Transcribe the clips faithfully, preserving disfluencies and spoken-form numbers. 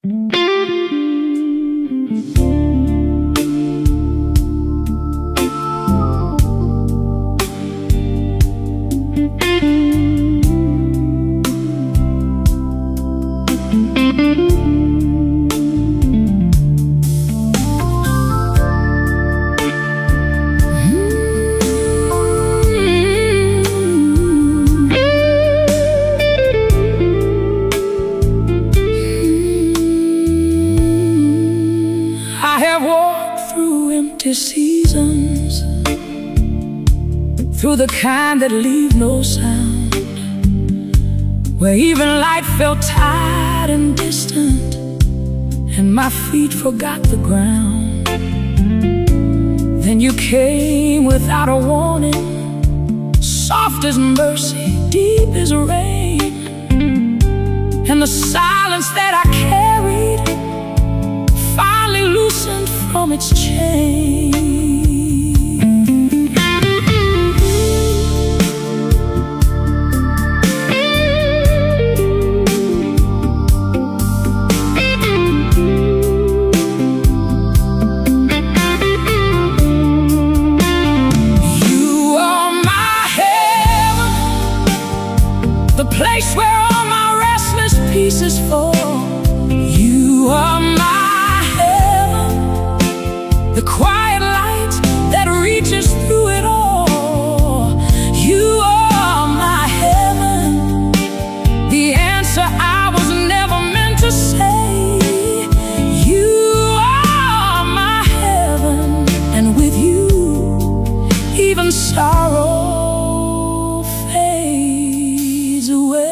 I have walked through empty seasons, through the kind that leave no sound, where even light felt tired and distant, and my feet forgot the ground. Then you came without a warning, soft as mercy, deep as rain, and the silence that I carried finally loosened from its chain. You are my heaven, the place where all my restless pieces fall. You are my the quiet light that reaches through it all. You are my heaven, the answer I was never meant to say. You are my heaven, and with you, even sorrow fades away.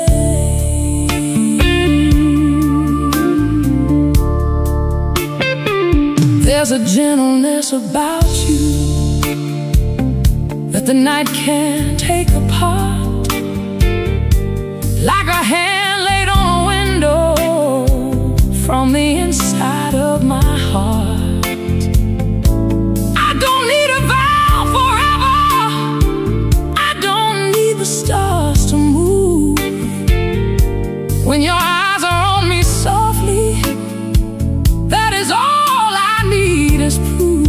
There's a gentleness about you that the night can't take apart, like a hand laid on a window from the inside of my heart. I don't need a vow forever, I don't need the stars to move. When your eyes are on me softly, that is all is proof.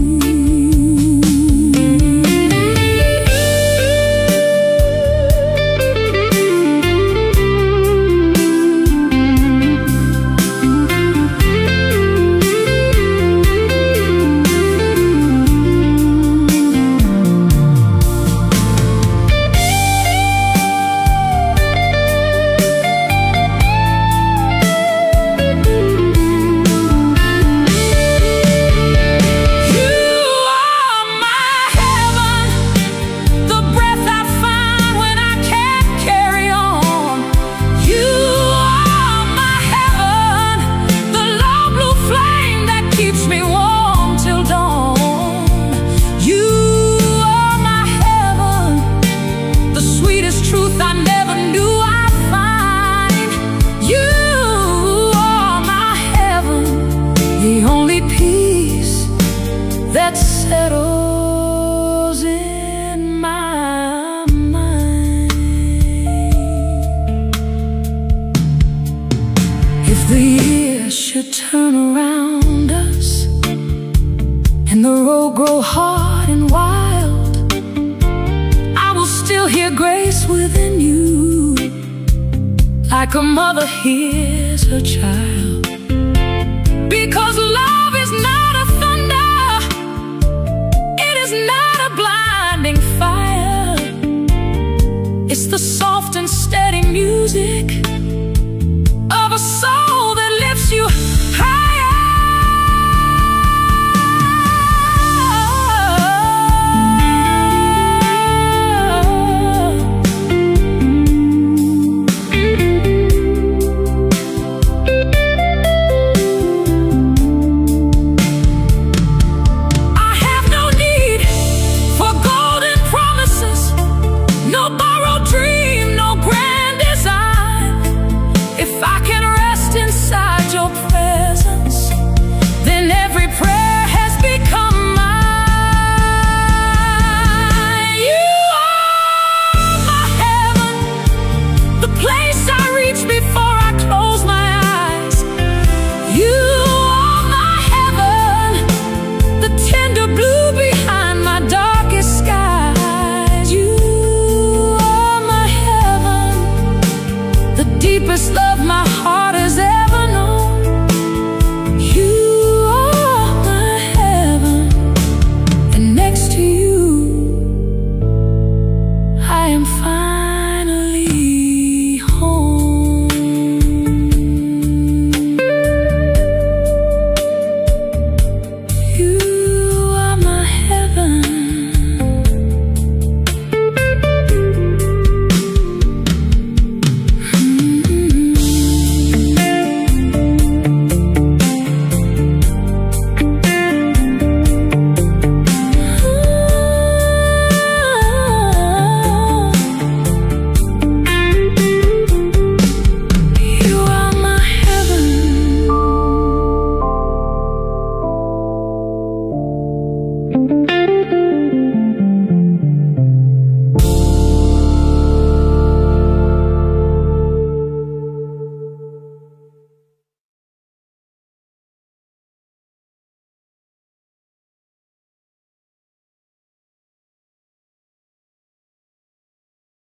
That settles in my mind. If the years should turn around us and the road grow hard and wild, I will still hear grace within you, like a mother hears her child.